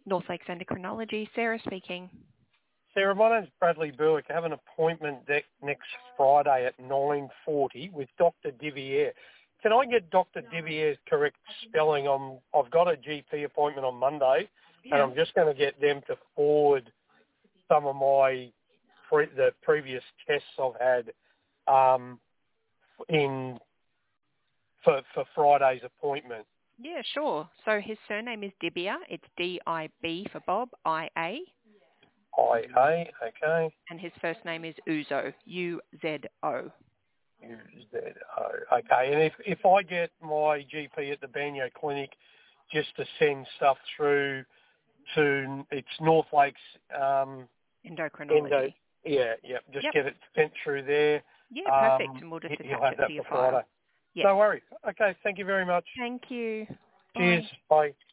North Lakes Endocrinology, Sarah speaking. Sarah, my name's Bradley Berwick. I have an appointment next Friday at 9:40 with Dr. Divier. Can I get Dr. Divier's correct spelling? I've got a GP appointment on Monday, and I'm just going to get them to forward some of my the previous tests I've had for Friday's appointment. Yeah, sure. So his surname is Dibia. It's D-I-B for Bob, I-A. I-A, okay. And his first name is Uzo, U-Z-O. U-Z-O, okay. And if I get my GP at the Banyo Clinic just to send stuff through to, it's North Lakes... Endocrinology. Just get it sent through there. Yeah, perfect. And we'll just attach it to your file. No worries. Okay, thank you very much. Thank you. Cheers. Bye. Bye.